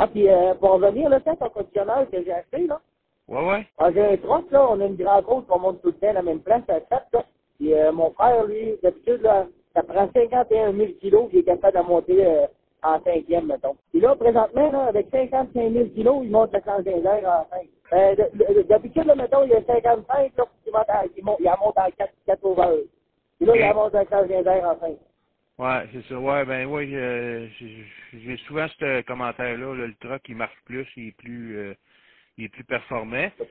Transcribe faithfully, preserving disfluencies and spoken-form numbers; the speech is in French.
Ah, puis euh, pour revenir, là, c'est ton conditionneur que j'ai acheté, là. Ouais, ouais. Ah, j'ai un truck, là, on a une grande côte qu'on monte tout le temps à la même place, à quatre, là. Puis euh, mon frère, lui, d'habitude, là, ça prend cinquante et un mille kilos, il est capable de monter euh, en cinquième, mettons. Puis là, présentement, là, avec cinquante-cinq mille kilos, il monte le cent quinze heures en cinq. Euh, de- de- d'habitude, là, mettons, il y a cinquante-cinq, là, il monte, à, il monte, il en monte en quatre, quatre over. Puis là, il en OK. monte à cent quinze heures en cinq. Ouais, c'est ça. Ouais, ben oui, euh, j'ai j'ai souvent ce commentaire-là, là, le truck, il marche plus, il est plus, euh, il est plus performant.